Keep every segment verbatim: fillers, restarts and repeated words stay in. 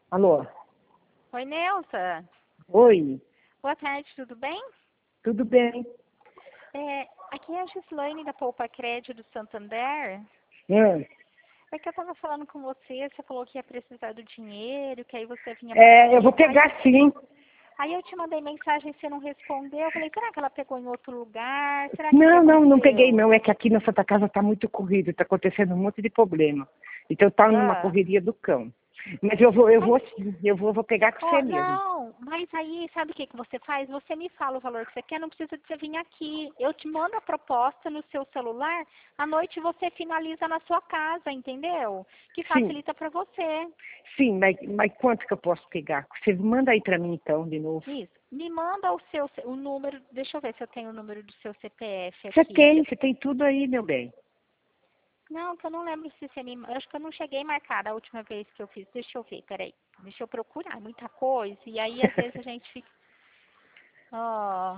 Alô? Oi, Neuza. Oi, Boa tarde, tudo bem? tudo bem? É, aqui é a Gislaine da Poupa Crédito do Santander. Hum. É que eu estava falando com você, você falou que ia precisar do dinheiro, que aí você vinha por É, eu aqui. vou pegar Aí, sim. aí eu te mandei mensagem e você não respondeu. Eu falei, será que ela pegou em outro lugar? Será que, que Não, não, não peguei aconteceu? não. É que aqui na Santa Casa tá muito corrido, tá acontecendo um monte de problema. Então tá numa Ah, correria do cão. Mas eu vou, eu mas vou sim, eu vou, vou pegar com você Ó, mesmo. não, mas aí, sabe o que, que você faz? Você me fala o valor que você quer, não precisa de você vir aqui. Eu te mando a proposta no seu celular, à noite você finaliza na sua casa, entendeu? Que Sim, facilita para você. sim, mas, mas quanto que eu posso pegar? Você manda aí pra mim então, de novo. Isso. Me manda o seu, o número, deixa eu ver se eu tenho o número do seu C P F Você aqui. tem, você tem tudo aí, meu bem. Não, que eu não lembro se você me... Eu acho que eu não cheguei a marcar a última vez que eu fiz. Deixa eu ver, peraí. Deixa eu procurar, é muita coisa. E aí, às vezes, a gente fica... Ó...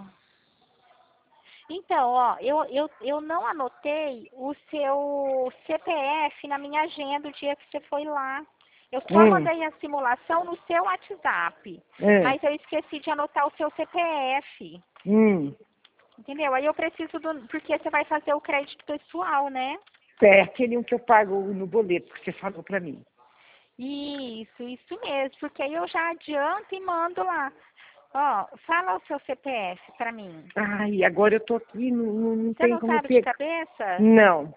Então, ó, eu, eu, eu não anotei o seu C P F na minha agenda o dia que você foi lá. Eu só hum, mandei a simulação no seu WhatsApp, hum, mas eu esqueci de anotar o seu C P F, hum. entendeu? Aí eu preciso do... Porque você vai fazer o crédito pessoal, né? É aquele um que eu pago no boleto que você falou pra mim. Isso, isso mesmo, porque aí eu já adianto e mando lá. Ó, fala o seu C P F pra mim. Ai, agora eu tô aqui, não, não, não Você tem não como sabe de pegar. cabeça? Não,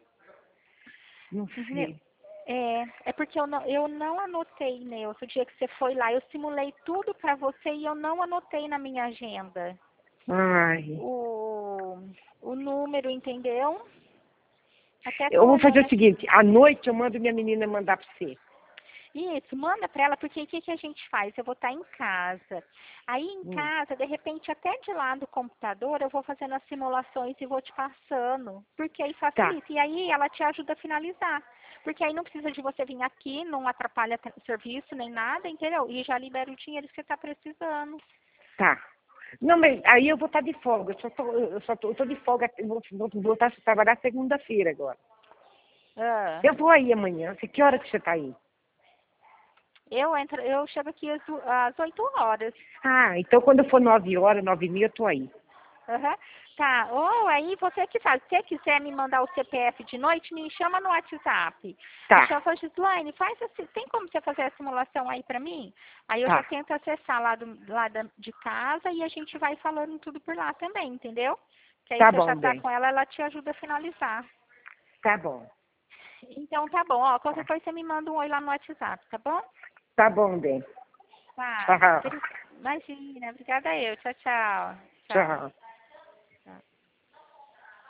não Entendeu? sei. É, é porque eu não, eu não anotei, Neuza, o dia que você foi lá. Eu simulei tudo pra você e eu não anotei na minha agenda Ai, o, o número, entendeu? Até eu tô vou fazer olhando o aqui. seguinte, à noite eu mando minha menina mandar pra você. Isso, manda pra ela, porque o que, que a gente faz? Eu vou estar em casa. Aí em Hum, casa, de repente, até de lá do computador, eu vou fazendo as simulações e vou te passando. Porque aí tá, facilita. E aí ela te ajuda a finalizar. Porque aí não precisa de você vir aqui, não atrapalha o serviço nem nada, entendeu? E já libera o dinheiro que você está precisando. tá. Não, mas aí eu vou estar de folga, eu só tô, eu só tô, eu tô de folga, eu vou, vou voltar a trabalhar segunda-feira agora. Ah, Eu vou aí amanhã, que hora que você tá aí? eu entro, eu chego aqui às, du- às oito horas. Ah, então quando for nove horas, nove e meia, eu tô aí. Aham. Tá, ou aí você que faz. Se você quiser me mandar o C P F de noite, me chama no WhatsApp. Me Tá, chama, Gislaine, faz assim, tem como você fazer a simulação aí pra mim? Aí eu já tá, tento acessar lá, do, lá da- de casa e a gente vai falando tudo por lá também, entendeu? Que aí tá você bom, já tá bem, com ela, ela te ajuda a finalizar. tá bom, Então tá bom, ó, qualquer tá, coisa você me manda um oi lá no WhatsApp, tá bom? tá bom, bem. Tá, Tchau, bri- imagina, obrigada eu, tchau, tchau. Tchau. tchau.